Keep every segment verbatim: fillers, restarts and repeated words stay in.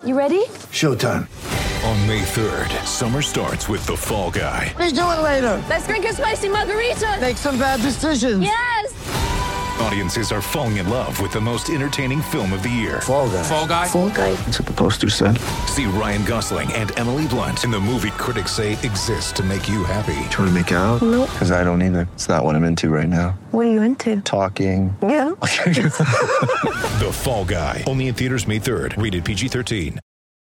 You ready? Showtime. On May third, summer starts with The Fall Guy. Let's do it later. Let's drink a spicy margarita. Make some bad decisions. Yes! Audiences are falling in love with the most entertaining film of the year. Fall Guy. Fall Guy? Fall Guy. That's what the poster said. See Ryan Gosling and Emily Blunt in the movie critics say exists to make you happy. Trying to make it out? Nope. Because I don't either. It's not what I'm into right now. What are you into? Talking. Yeah. The Fall Guy. Only in theaters May third. Rated P G thirteen.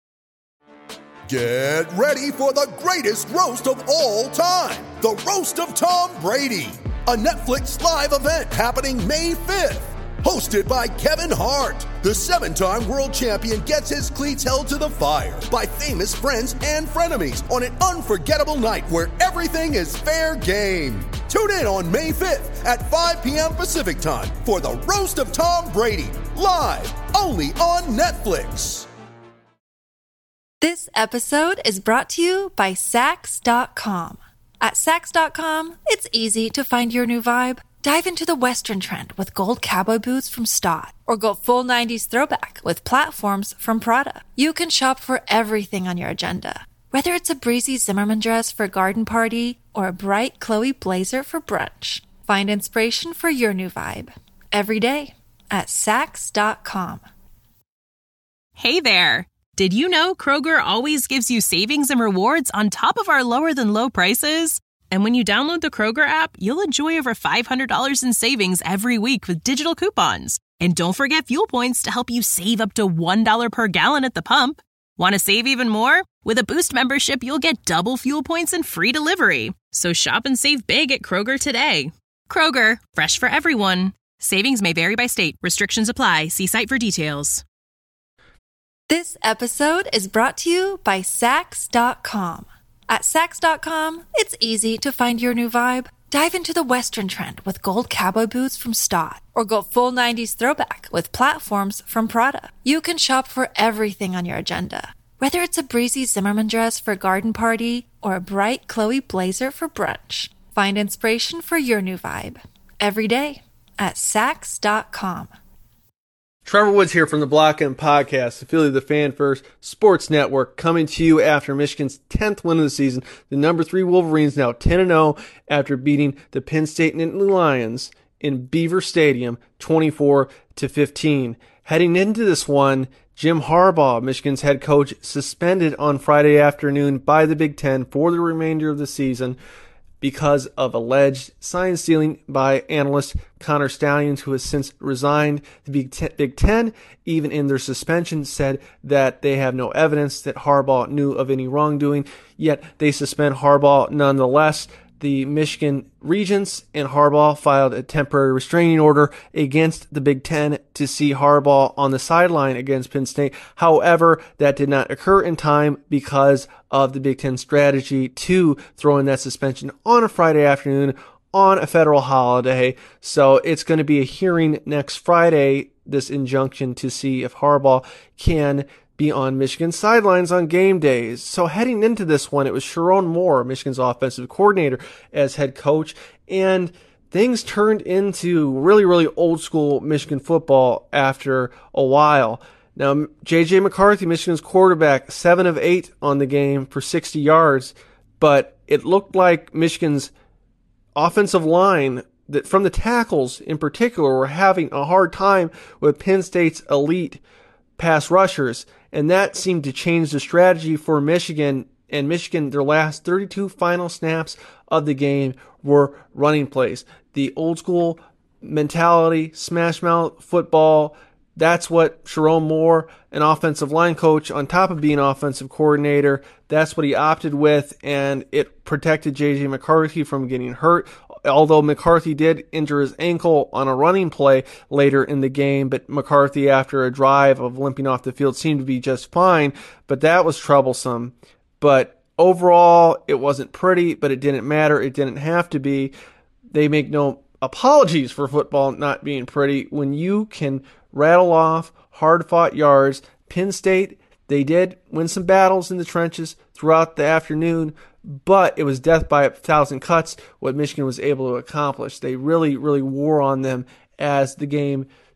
Get ready for the greatest roast of all time. The Roast of Tom Brady. A Netflix live event happening May fifth. Hosted by Kevin Hart. The seven-time world champion gets his cleats held to the fire by famous friends and frenemies on an unforgettable night where everything is fair game. Tune in on May fifth at five p.m. Pacific time for the Roast of Tom Brady. Live only on Netflix. This episode is brought to you by Sax dot com. At Sax dot com, it's easy to find your new vibe. Dive into the Western trend with gold cowboy boots from Stott, or go full nineties throwback with platforms from Prada. You can shop for everything on your agenda, whether it's a breezy Zimmermann dress for a garden party or a bright Chloe blazer for brunch. Find inspiration for your new vibe every day at Sax dot com. Hey there! Did you know Kroger always gives you savings and rewards on top of our lower-than-low prices? And when you download the Kroger app, you'll enjoy over five hundred dollars in savings every week with digital coupons. And don't forget fuel points to help you save up to one dollar per gallon at the pump. Want to save even more? With a Boost membership, you'll get double fuel points and free delivery. So shop and save big at Kroger today. Kroger, fresh for everyone. Savings may vary by state. Restrictions apply. See site for details. This episode is brought to you by Sax dot com. At Sax dot com, it's easy to find your new vibe. Dive into the Western trend with gold cowboy boots from Stott, or go full nineties throwback with platforms from Prada. You can shop for everything on your agenda, whether it's a breezy Zimmermann dress for a garden party or a bright Chloe blazer for brunch. Find inspiration for your new vibe every day at Sax dot com. Trevor Woods here from the Block M Podcast, affiliate of the Fan First Sports Network, coming to you after Michigan's tenth win of the season. The number three Wolverines now ten and oh after beating the Penn State Nittany Lions in Beaver Stadium twenty-four to fifteen. Heading into this one, Jim Harbaugh, Michigan's head coach, suspended on Friday afternoon by the Big Ten for the remainder of the season because of alleged sign stealing by analyst Connor Stalions, who has since resigned. The Big Ten, Big Ten, even in their suspension, said that they have no evidence that Harbaugh knew of any wrongdoing, yet they suspend Harbaugh nonetheless. The Michigan Regents and Harbaugh filed a temporary restraining order against the Big Ten to see Harbaugh on the sideline against Penn State. However, that did not occur in time because of the Big Ten strategy to throw in that suspension on a Friday afternoon on a federal holiday. So it's going to be a hearing next Friday, this injunction to see if Harbaugh can be on Michigan's sidelines on game days. So heading into this one, it was Sharon Moore, Michigan's offensive coordinator, as head coach, and things turned into really, really old school Michigan football after a while. Now, J J McCarthy, Michigan's quarterback, seven of eight on the game for sixty yards, but it looked like Michigan's offensive line, that from the tackles in particular, were having a hard time with Penn State's elite pass rushers. And that seemed to change the strategy for Michigan. And Michigan, their last thirty-two final snaps of the game were running plays. The old school mentality, smash mouth football, that's what Sharon Moore, an offensive line coach, on top of being offensive coordinator, that's what he opted with, and it protected J J McCarthy from getting hurt. Although McCarthy did injure his ankle on a running play later in the game, but McCarthy, after a drive of limping off the field, seemed to be just fine, but that was troublesome. But overall, it wasn't pretty, but it didn't matter. It didn't have to be. They make no apologies for football not being pretty. When you can rattle off hard-fought yards, Penn State, they did win some battles in the trenches throughout the afternoon, but it was death by a thousand cuts what Michigan was able to accomplish. They really, really wore on them as the game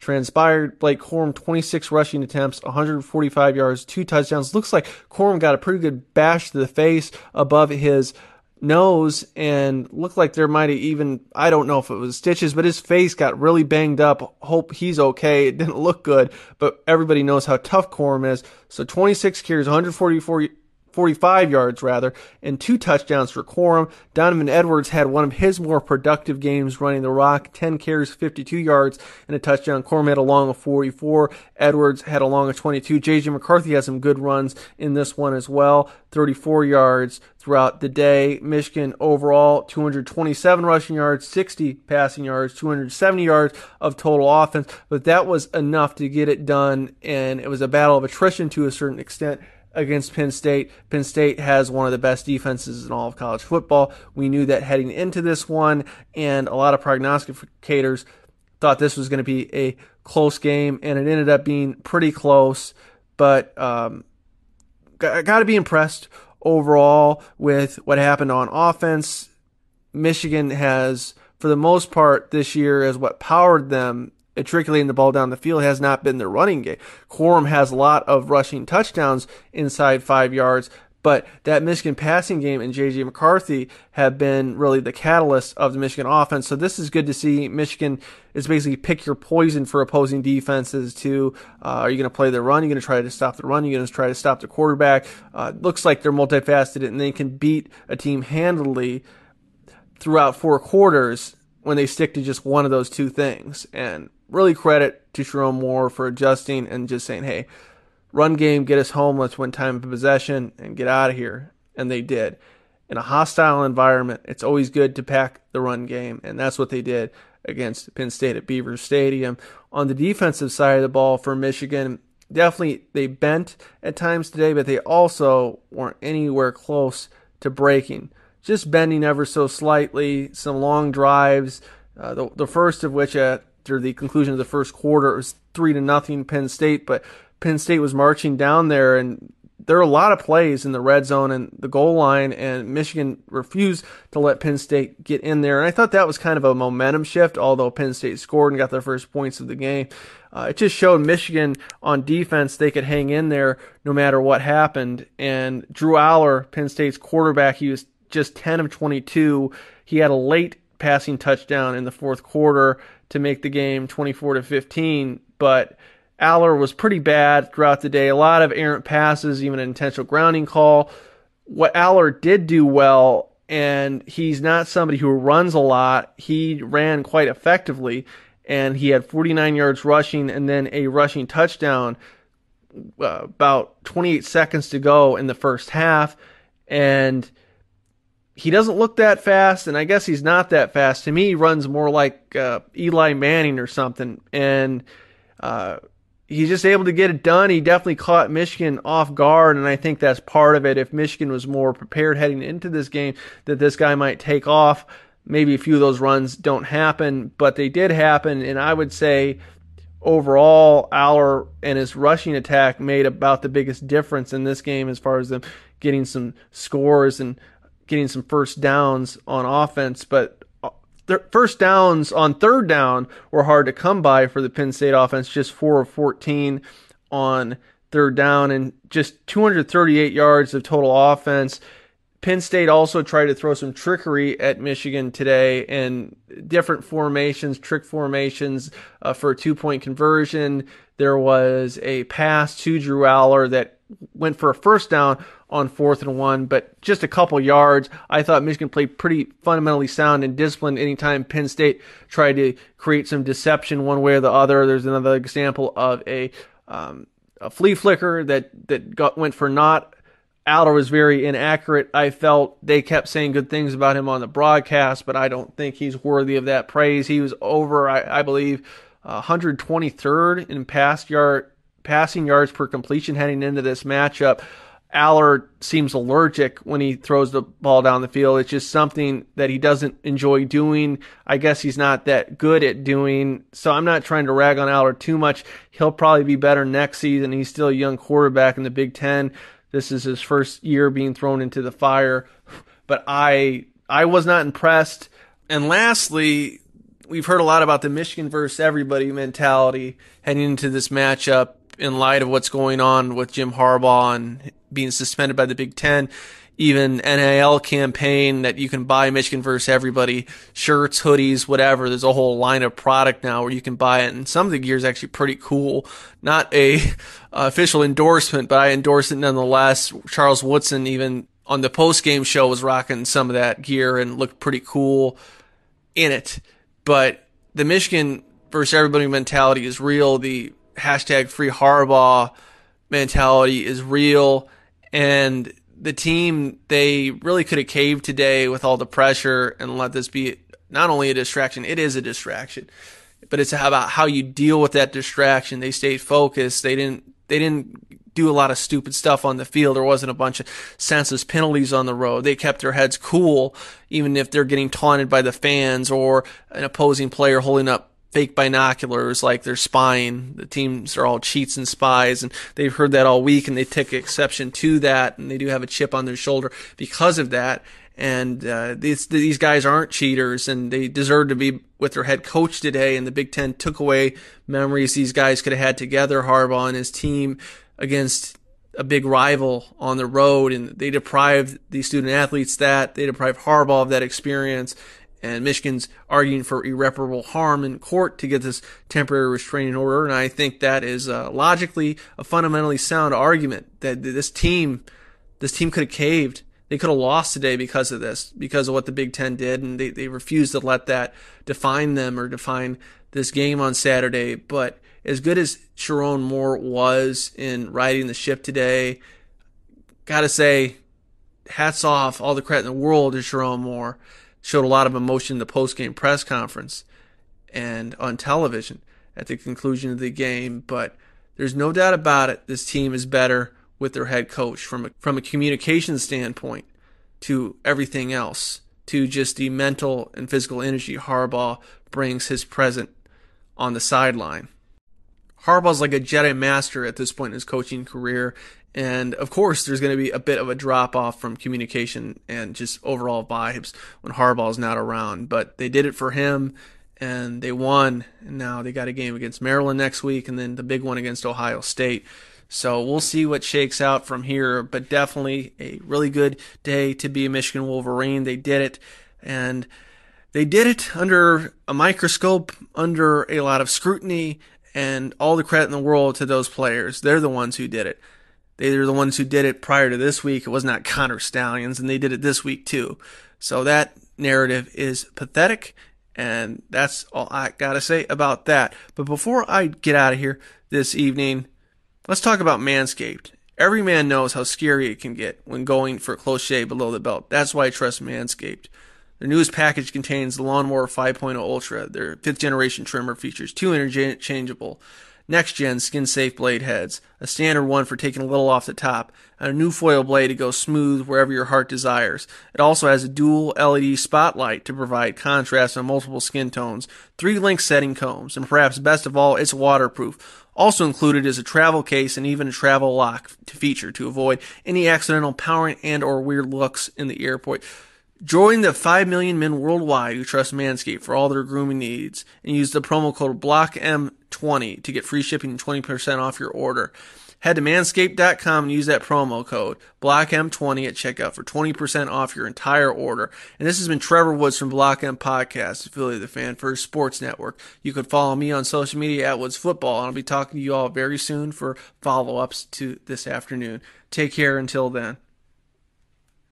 transpired. Blake Corum, twenty-six rushing attempts, one hundred forty-five yards, two touchdowns. Looks like Corum got a pretty good bash to the face above his nose, and looked like there might have even, I don't know if it was stitches, but his face got really banged up. Hope he's okay. It didn't look good, but everybody knows how tough Corum is. So twenty-six carries, one hundred forty-four forty-five yards rather, and two touchdowns for Corum. Donovan Edwards had one of his more productive games running the rock, ten carries, fifty-two yards, and a touchdown. Corum had a long of forty-four. Edwards had a long of twenty-two. J J McCarthy had some good runs in this one as well, thirty-four yards throughout the day. Michigan overall, two hundred twenty-seven rushing yards, sixty passing yards, two hundred seventy yards of total offense, but that was enough to get it done, and it was a battle of attrition to a certain extent against Penn State. Penn State has one of the best defenses in all of college football. We knew that heading into this one, and a lot of prognosticators thought this was going to be a close game, and it ended up being pretty close, but um, got, got to be impressed overall with what happened on offense. Michigan has, for the most part this year, as what powered them matriculating the ball down the field has not been their running game. Corum has a lot of rushing touchdowns inside five yards, but that Michigan passing game and J J McCarthy have been really the catalyst of the Michigan offense. So this is good to see. Michigan is basically pick your poison for opposing defenses too. Uh, are you going to play the run? Are you going to try to stop the run? Are you going to try to stop the quarterback? Uh, looks like they're multifaceted and they can beat a team handily throughout four quarters when they stick to just one of those two things. And really credit to Sherrone Moore for adjusting and just saying, hey, run game, get us home, let's win time of possession, and get out of here. And they did. In a hostile environment, it's always good to pack the run game, and that's what they did against Penn State at Beaver Stadium. On the defensive side of the ball for Michigan, definitely they bent at times today, but they also weren't anywhere close to breaking. Just bending ever so slightly, some long drives, uh, the, the first of which after the conclusion of the first quarter, it was three to nothing Penn State, but Penn State was marching down there, and there are a lot of plays in the red zone and the goal line, and Michigan refused to let Penn State get in there. And I thought that was kind of a momentum shift, although Penn State scored and got their first points of the game. Uh, it just showed Michigan on defense they could hang in there no matter what happened. And Drew Aller, Penn State's quarterback, he was just ten of twenty-two. He had a late passing touchdown in the fourth quarter to make the game twenty-four to fifteen, but Aller was pretty bad throughout the day. A lot of errant passes, even an intentional grounding call. What Aller did do well, and he's not somebody who runs a lot, he ran quite effectively, and he had forty-nine yards rushing and then a rushing touchdown uh, about twenty-eight seconds to go in the first half, and he doesn't look that fast, and I guess he's not that fast. To me, he runs more like uh, Eli Manning or something, and uh, he's just able to get it done. He definitely caught Michigan off guard, and I think that's part of it. If Michigan was more prepared heading into this game, that this guy might take off, maybe a few of those runs don't happen, but they did happen, and I would say overall, Aller and his rushing attack made about the biggest difference in this game as far as them getting some scores and getting some first downs on offense, but th- first downs on third down were hard to come by for the Penn State offense, just four of fourteen on third down and just two hundred thirty-eight yards of total offense. Penn State also tried to throw some trickery at Michigan today in different formations, trick formations uh, for a two-point conversion. There was a pass to Drew Aller that went for a first down on fourth and one, but just a couple yards. I thought Michigan played pretty fundamentally sound and disciplined anytime Penn State tried to create some deception one way or the other. There's another example of a um, a flea flicker that, that got, went for naught. Aller was very inaccurate. I felt they kept saying good things about him on the broadcast, but I don't think he's worthy of that praise. He was over, I, I believe, uh, one hundred twenty-third in pass yard, passing yards per completion heading into this matchup. Aller seems allergic when he throws the ball down the field. It's just something that he doesn't enjoy doing. I guess he's not that good at doing, so I'm not trying to rag on Aller too much. He'll probably be better next season. He's still a young quarterback in the Big Ten. This is his first year being thrown into the fire, but I I was not impressed. And lastly, we've heard a lot about the Michigan versus everybody mentality heading into this matchup in light of what's going on with Jim Harbaugh and being suspended by the Big Ten. Even N I L campaign that you can buy Michigan versus everybody, shirts, hoodies, whatever. There's a whole line of product now where you can buy it, and some of the gear is actually pretty cool. Not a uh, official endorsement, but I endorse it nonetheless. Charles Woodson, even on the post-game show, was rocking some of that gear and looked pretty cool in it. But the Michigan versus everybody mentality is real. The hashtag free Harbaugh mentality is real, and the team, they really could have caved today with all the pressure and let this be not only a distraction, it is a distraction, but it's about how you deal with that distraction. They stayed focused. They didn't, they didn't do a lot of stupid stuff on the field. There wasn't a bunch of senseless penalties on the road. They kept their heads cool, even if they're getting taunted by the fans or an opposing player holding up fake binoculars like they're spying. The teams are all cheats and spies, and they've heard that all week, and they take exception to that, and they do have a chip on their shoulder because of that. And uh, these these guys aren't cheaters, and they deserve to be with their head coach today. And the Big Ten took away memories these guys could have had together, Harbaugh and his team, against a big rival on the road, and they deprived the student athletes that. They deprived Harbaugh of that experience. And Michigan's arguing for irreparable harm in court to get this temporary restraining order. And I think that is uh, logically a fundamentally sound argument that this team, this team could have caved. They could have lost today because of this, because of what the Big Ten did. And they, they refused to let that define them or define this game on Saturday. But as good as Sherrone Moore was in riding the ship today, gotta say, hats off, all the credit in the world to Sherrone Moore. Showed a lot of emotion in the post-game press conference and on television at the conclusion of the game. But there's no doubt about it, this team is better with their head coach from a, from a communication standpoint to everything else, to just the mental and physical energy Harbaugh brings his present on the sideline. Harbaugh's like a Jedi Master at this point in his coaching career. And, of course, there's going to be a bit of a drop-off from communication and just overall vibes when Harbaugh's not around. But they did it for him, and they won. And now they got a game against Maryland next week and then the big one against Ohio State. So we'll see what shakes out from here. But definitely a really good day to be a Michigan Wolverine. They did it. And they did it under a microscope, under a lot of scrutiny, and all the credit in the world to those players. They're the ones who did it. They're the ones who did it prior to this week. It was not Connor Stallions, and they did it this week too. So that narrative is pathetic, and that's all I got to say about that. But before I get out of here this evening, let's talk about Manscaped. Every man knows how scary it can get when going for a close shave below the belt. That's why I trust Manscaped. Their newest package contains the Lawnmower five point oh Ultra. Their fifth generation trimmer features two interchangeable next-gen skin-safe blade heads, a standard one for taking a little off the top, and a new foil blade to go smooth wherever your heart desires. It also has a dual L E D spotlight to provide contrast on multiple skin tones, three link setting combs, and perhaps best of all, it's waterproof. Also included is a travel case and even a travel lock to feature to avoid any accidental powering and or weird looks in the airport. Join the five million men worldwide who trust Manscaped for all their grooming needs and use the promo code B L O C K M twenty to get free shipping and twenty percent off your order. Head to manscaped dot com and use that promo code B L O C K M twenty at checkout for twenty percent off your entire order. And this has been Trevor Woods from B L O C K M Podcast, affiliate of the Fan First Sports Network. You can follow me on social media at Woods Football, and I'll be talking to you all very soon for follow-ups to this afternoon. Take care until then.